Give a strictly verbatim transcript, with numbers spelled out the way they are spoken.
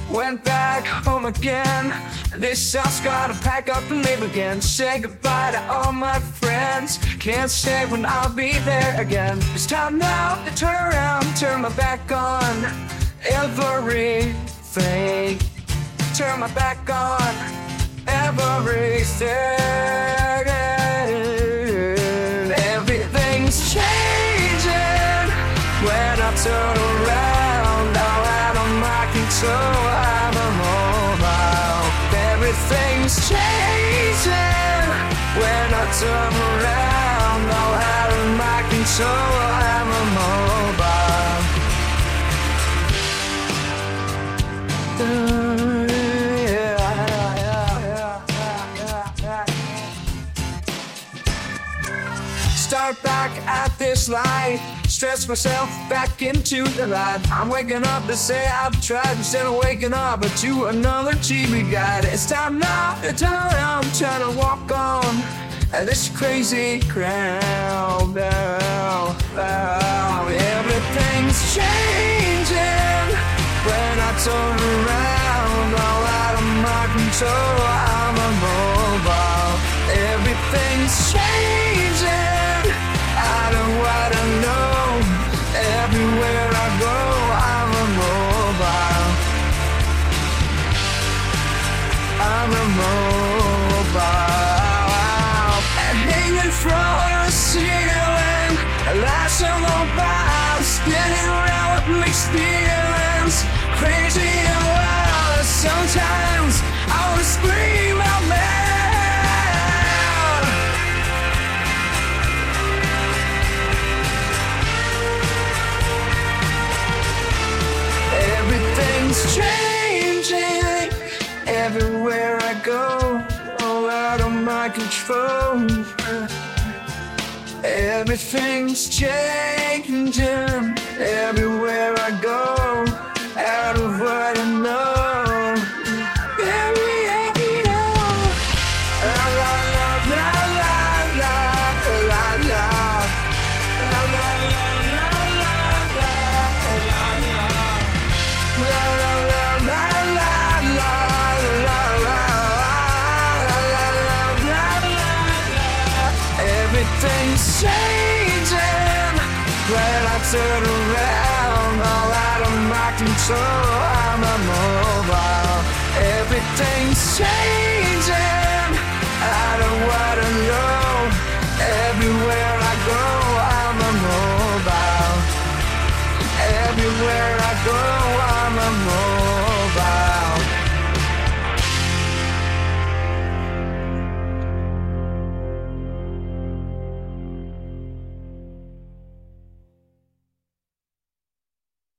Went back home again. This house gotta pack up and leave again. Say goodbye to all my friends. Can't say when I'll be there again. It's time now to turn around, turn my back on everything. Turn my back on everything. Everything's changing when I turn around. All out of my control, I'm immobile. Everything's changing when I turn around. All out of my control, I'm immobile. Start back at this light, stress myself back into the light. I'm waking up to say I've tried instead of waking up to another T V guide. It's time now to turn around, trying to walk on this crazy crowd. Oh, oh, everything's changing when I turn around. All out of my control, I'm immobile. Everything's changing. I know what I know. Everywhere I go, I'm immobile. I'm immobile. And hanging from the ceiling, lights on the bar, spinning around with mixed feelings, crazy and wild. Sometimes I wanna scream out loud. Everything's changing everywhere I go, all out of my control. Everything's changing everywhere I go, out of what I know. Baby, I know. La la la la la la la la. La la la la la la la. La la la la la la la la la. Everything's changing when I turn around. All out of my control, I'm immobile. Everything's changing.